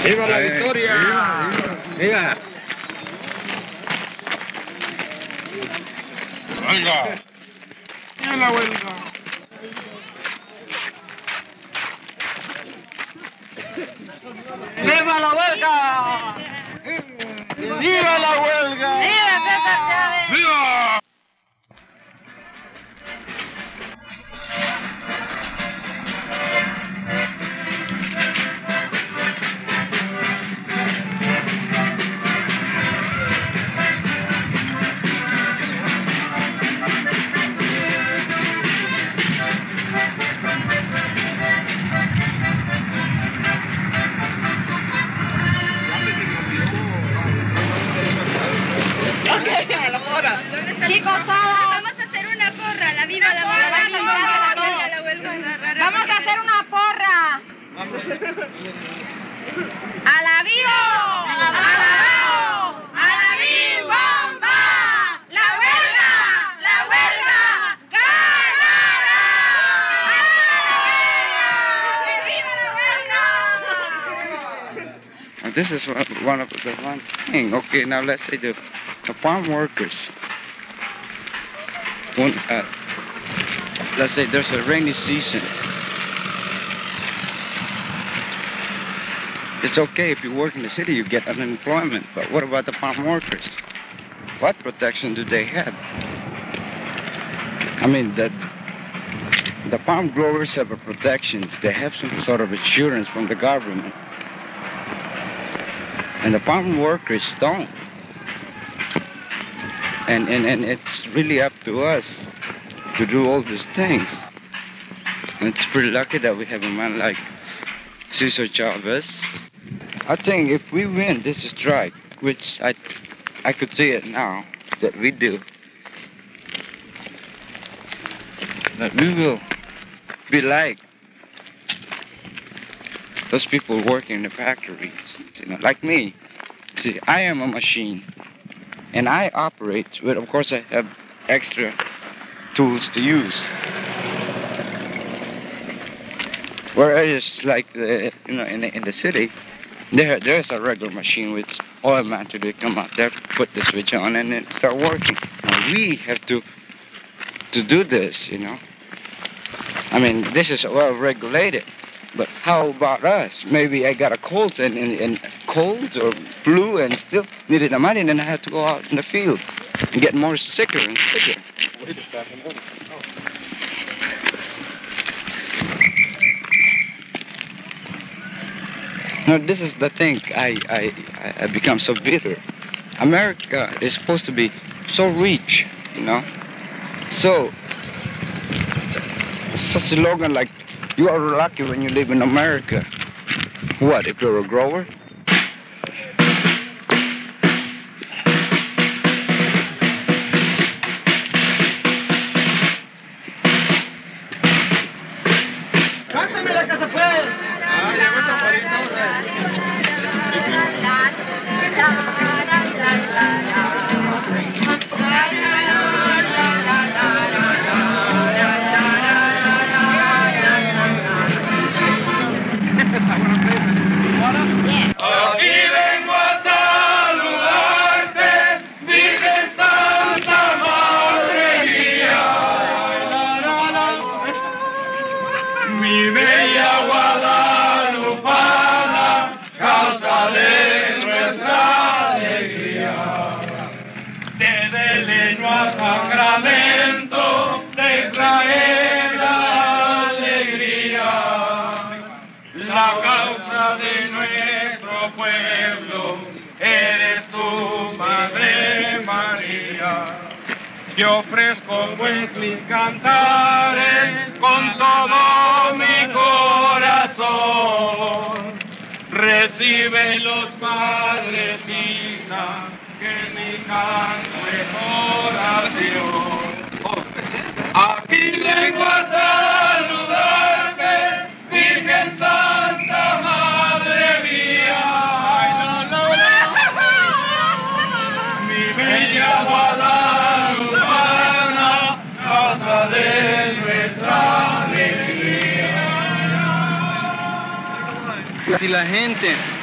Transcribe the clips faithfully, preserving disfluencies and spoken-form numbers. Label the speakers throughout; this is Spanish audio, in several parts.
Speaker 1: ¡Viva la victoria!
Speaker 2: ¡Viva! ¡Viva!
Speaker 1: ¡Huelga! ¡Viva la huelga!
Speaker 3: ¡Viva la huelga! ¡Viva la huelga!
Speaker 4: ¡Viva César Chávez!
Speaker 1: ¡Viva!
Speaker 4: Chicos, todos vamos a hacer una porra, la viva la huelga, la viva la huelga, la huelga. Vamos a hacer una porra. A la vivo, a la vivo, a la viva, la huelga, la huelga, ganará. ¡Viva la huelga!
Speaker 2: This is one of the one thing. Okay, now let's say the, the farm workers. One, uh, let's say there's a rainy season. It's okay if you work in the city, you get unemployment. But what about the farm workers? What protection do they have? I mean, the, the farm growers have a protections. They have some sort of insurance from the government. And the farm workers don't. And, and, and it's really up to us to do all these things. And it's pretty lucky that we have a man like Cesar Chavez. I think if we win this strike, which I, I could see it now, that we do, that we will be like those people working in the factories, you know, like me. See, I am a machine. And I operate, but of course I have extra tools to use. Whereas, like the, you know, in the, in the city, there there's a regular machine with oil man to come out there, put the switch on, and it start working. Now we have to to do this, you know. I mean, this is well regulated. But how about us? Maybe I got a cold and, and, and cold or flu and still needed the money, and then I had to go out in the field and get more sicker and sicker. Wait a second. Oh. No, this is the thing. I, I, I become so bitter. America is supposed to be so rich, you know. So, such a slogan like, you are lucky when you live in America. What, if you're a grower?
Speaker 3: ¡Cántame la que se fue!
Speaker 1: ¡Ah, llegó esta parita!
Speaker 5: Aquí vengo a saludarte, Virgen Santa Madre mía. Mi bella guadalupana, causa de nuestra alegría. Desde leño a sacramento, te trae la alegría. La causa de nuestro pueblo, eres tu Madre María. Te ofrezco pues mis cantares con todo mi corazón. Recíbelos, Madrecita, que mi canto es oración. Aquí vengo a saludarte, Virgen Santa Madre mía. Mi bella Guadalupana, casa de nuestra alegría.
Speaker 3: Si la gente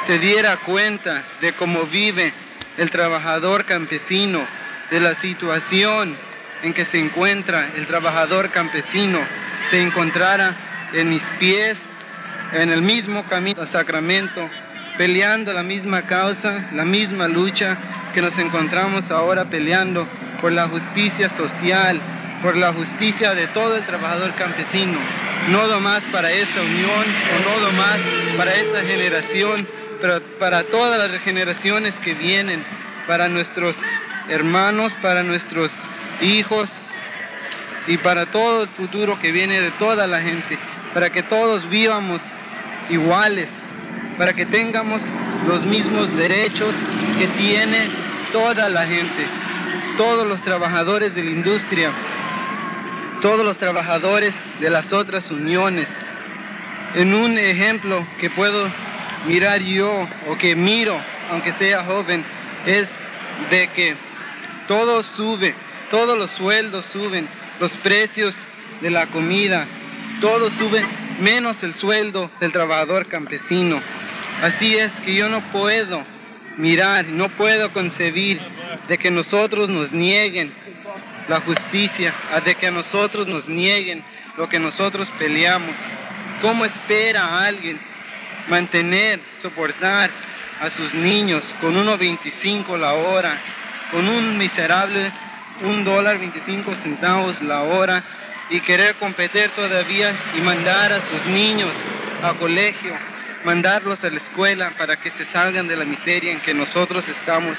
Speaker 6: se diera cuenta de cómo vive el trabajador campesino, de la situación en que se encuentra el trabajador campesino, se encontrara en mis pies, en el mismo camino a Sacramento, peleando la misma causa, la misma lucha que nos encontramos ahora peleando por la justicia social, por la justicia de todo el trabajador campesino, no nomás para esta unión o no nomás para esta generación, pero para todas las generaciones que vienen, para nuestros hermanos, para nuestros hijos y para todo el futuro que viene de toda la gente, para que todos vivamos iguales, para que tengamos los mismos derechos que tiene toda la gente, todos los trabajadores de la industria, todos los trabajadores de las otras uniones. En un ejemplo que puedo mirar yo o que miro, aunque sea joven, es de que todo sube, todos los sueldos suben, los precios de la comida, todo sube menos el sueldo del trabajador campesino. Así es que yo no puedo mirar, no puedo concebir de que nosotros nos nieguen la justicia, de que a nosotros nos nieguen lo que nosotros peleamos. ¿Cómo espera alguien mantener, soportar a sus niños con uno veinticinco la hora, con un miserable un dólar veinticinco centavos la hora y querer competir todavía y mandar a sus niños a colegio, mandarlos a la escuela para que se salgan de la miseria en que nosotros estamos?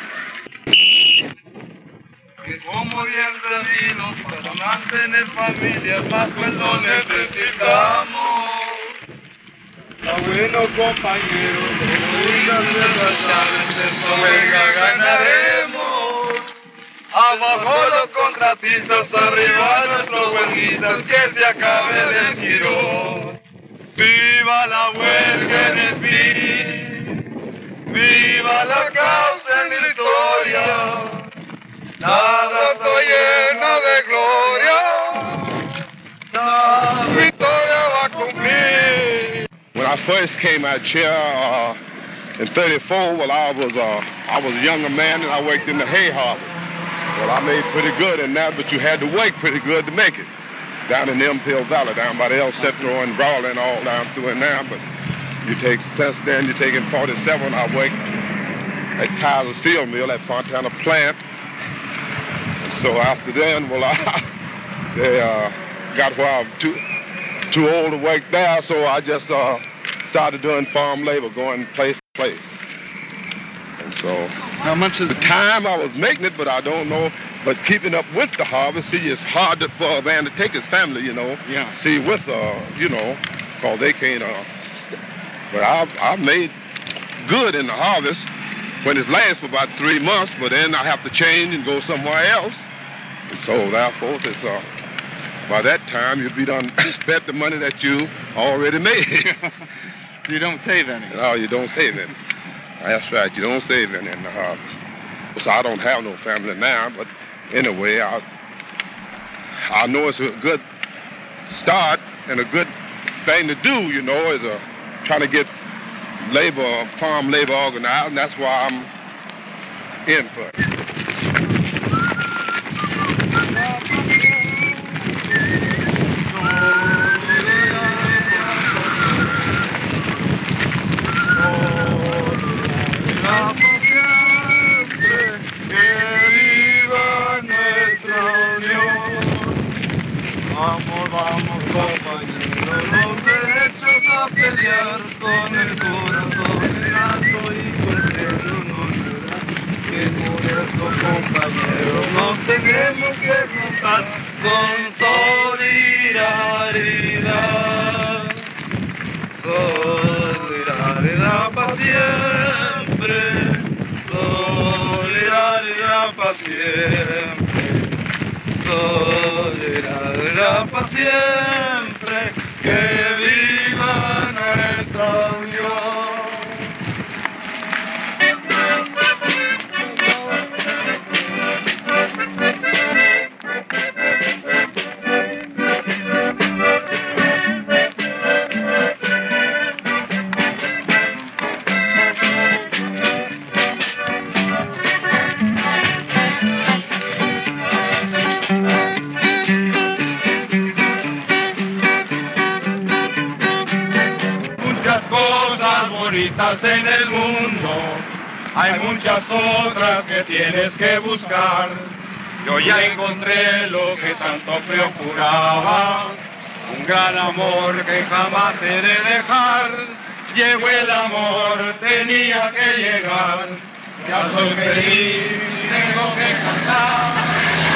Speaker 5: Que como bien vecinos para mantener familias más sueldo necesitamos. A buenos compañeros, como de esta huelga ganaremos. Abajo los contratistas, arriba nuestros huelguistas, que se acabe el esquirón. ¡Viva la huelga en el fin! ¡Viva la causa en la historia! ¡Nada estoy llena de gloria! ¡La victoria va a cumplir!
Speaker 1: When I first came out here uh, in thirty-four, well, I was uh, I was a younger man and I worked in the hay harvest. Well, I made pretty good in that, but you had to work pretty good to make it. Down in the Imperial Valley, down by the El Centro and Brawley and all down through in there. But you take, since then, you're taking forty-seven, I worked at Kaiser's Steel Mill at Fontana Plant. So after then, well, I, they uh, got where I'm too, too old to work there, so I just uh, started doing farm labor, going place to place. And so,
Speaker 6: How much is
Speaker 1: the time I was making it, but I don't know. But keeping up with the harvest, see, it's hard to, for a man to take his family, you know.
Speaker 6: Yeah.
Speaker 1: See, with, uh, you know, because they can't, uh, but I've, I've made good in the harvest when it lasts for about three months, but then I have to change and go somewhere else. And so, therefore, it's, uh, by that time, you'll be done spent the money that you already made.
Speaker 6: You don't save any.
Speaker 1: No, you don't save any. That's right, you don't save any in the harvest. So I don't have no family now, but anyway, I, I know it's a good start and a good thing to do, you know, is uh, trying to get labor, farm labor organized, and that's why I'm in for it.
Speaker 5: Vamos, vamos, compañeros, los derechos a pelear con el corazón alto y fuerte no será. Que por eso, compañeros, nos tenemos que juntar con solidaridad. Solidaridad para siempre, solidaridad para siempre. Solidaridad para siempre, que viva nuestra unión. cosas bonitas en el mundo, hay muchas otras que tienes que buscar. Yo ya encontré lo que tanto procuraba, un gran amor que jamás he de dejar. Llegó el amor, tenía que llegar, ya soy feliz, tengo que cantar.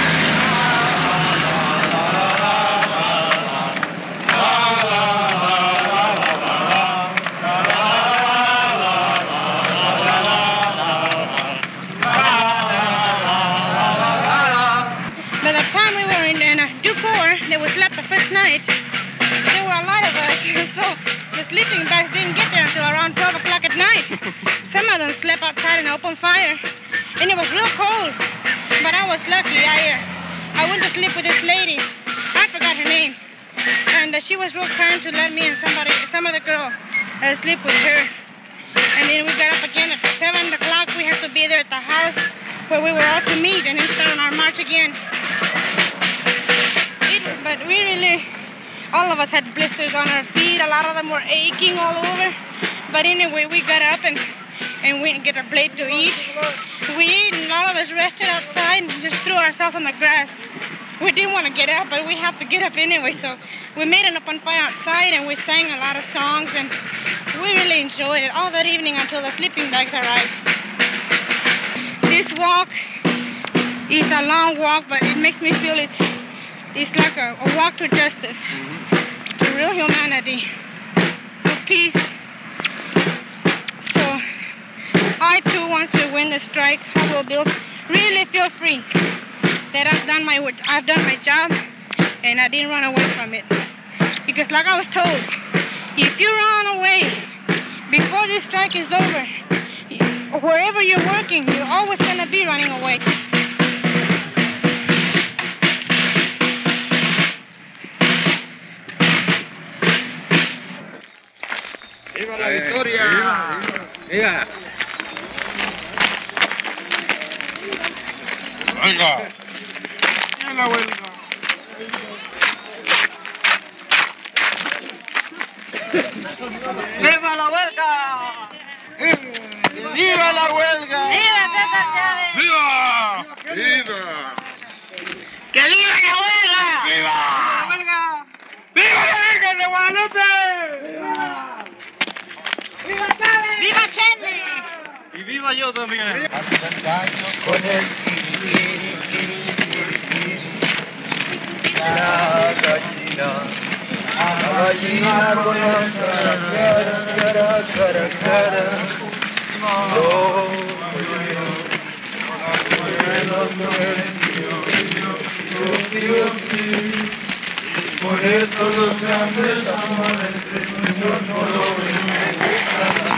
Speaker 4: By the time we were in, in uh, Dufour, that we slept the first night, there were a lot of us. So the sleeping bags didn't get there until around twelve o'clock at night. Some of them slept outside in open fire, and it was real cold. But I was lucky. I uh, I went to sleep with this lady. I forgot her name, and uh, she was real kind to let me and somebody, some other girl, uh, sleep with her. And then we got up again at seven o'clock. We had to be there at the house where we were all to meet and then start on our march again. It, but we really, all of us had blisters on our feet. A lot of them were aching all over. But anyway, we got up and, and went and get a plate to eat. We ate and all of us rested outside and just threw ourselves on the grass. We didn't want to get up, but we have to get up anyway. So we made an open fire outside and we sang a lot of songs and we really enjoyed it all that evening until the sleeping bags arrived. This walk is a long walk, but it makes me feel it's it's like a, a walk to justice, to real humanity, to peace. So I too, once we win the strike, I will be, really feel free that I've done my I've done my job and I didn't run away from it. Because like I was told, if you run away before this strike is over, wherever you're working, you're always going to be running away.
Speaker 6: ¡Viva la victoria!
Speaker 2: ¡Viva!
Speaker 1: Venga.
Speaker 3: ¡Viva la huelga! ¡Viva la huelga! ¡Viva la huelga!
Speaker 1: ¡Viva!
Speaker 6: ¡Viva!
Speaker 3: ¡Que viva la huelga!
Speaker 1: ¡Viva!
Speaker 3: ¡La huelga! ¡Viva la Virgen de Guadalupe! ¡Viva Chávez! ¡Viva Chávez!
Speaker 6: Y viva yo también.
Speaker 5: Con el la gallina, la gallina con la cara, cara, cara, cara, cara. Oh, por eso los grandes amores del Señor no lo ven.